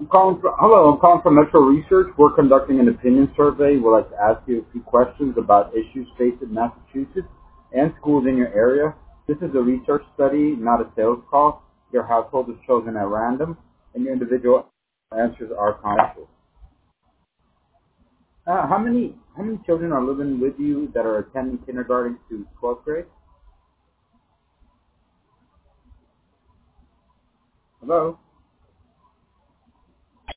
Hello, I'm calling from Metro Research. We're conducting an opinion survey. We'd like to ask you a few questions about issues faced in Massachusetts and schools in your area. This is a research study, not a sales call. Your household is chosen at random, and your individual answers are confidential. How many children are living with you that are attending kindergarten to 12th grade? Hello.